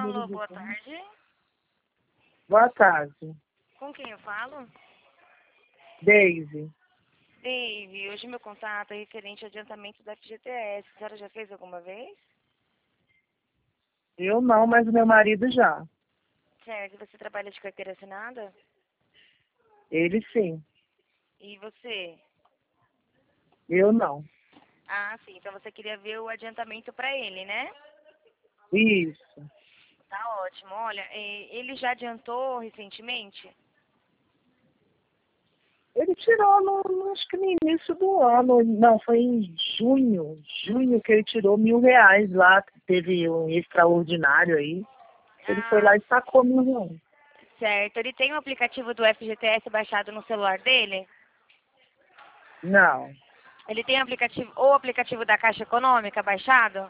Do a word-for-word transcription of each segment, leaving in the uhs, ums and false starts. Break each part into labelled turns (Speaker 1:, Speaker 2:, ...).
Speaker 1: número
Speaker 2: Alô,
Speaker 1: de
Speaker 2: boa
Speaker 1: conta.
Speaker 2: tarde.
Speaker 1: Boa tarde.
Speaker 2: Com quem eu falo?
Speaker 1: Daisy.
Speaker 2: Dave, hoje meu contato é referente ao adiantamento da F G T S. A senhora já fez alguma vez?
Speaker 1: Eu não, mas o meu marido já.
Speaker 2: Certo. Você trabalha de carteira assinada?
Speaker 1: Ele sim.
Speaker 2: E você?
Speaker 1: Eu não.
Speaker 2: Ah, sim. Então você queria ver o adiantamento para ele, né?
Speaker 1: Isso.
Speaker 2: Tá ótimo. Olha, eh, ele já adiantou recentemente?
Speaker 1: Ele tirou no, no, acho que no início do ano. Não, foi em junho. Junho que ele tirou mil reais lá. Teve um extraordinário aí. Ele foi
Speaker 2: Ah,
Speaker 1: lá e sacou mil reais.
Speaker 2: certo. Ele tem o aplicativo do F G T S baixado no celular dele?
Speaker 1: Não.
Speaker 2: Ele tem aplicativo, o aplicativo da Caixa Econômica baixado?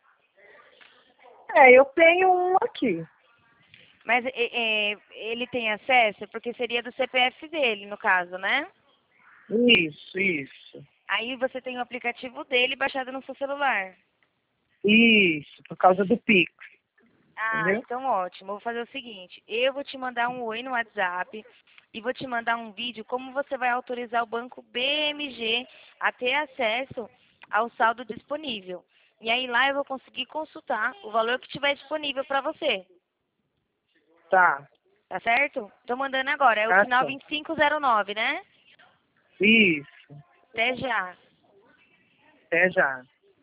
Speaker 1: É, eu tenho um aqui.
Speaker 2: Mas é, é, ele tem acesso? Porque seria do C P F dele, no caso, né?
Speaker 1: Isso, isso.
Speaker 2: Aí você tem o aplicativo dele baixado no seu celular.
Speaker 1: Isso, por causa do Pix.
Speaker 2: Ah,
Speaker 1: Entendeu?
Speaker 2: então ótimo. Vou fazer o seguinte. Eu vou te mandar um oi no WhatsApp e vou te mandar um vídeo como você vai autorizar o banco B M G a ter acesso ao saldo disponível. E aí lá eu vou conseguir consultar o valor que tiver disponível para você.
Speaker 1: Tá.
Speaker 2: Tá certo? Tô mandando agora. É o
Speaker 1: Tá
Speaker 2: final
Speaker 1: certo.
Speaker 2: vinte e cinco zero nove, né?
Speaker 1: Isso.
Speaker 2: Até já.
Speaker 1: Até já.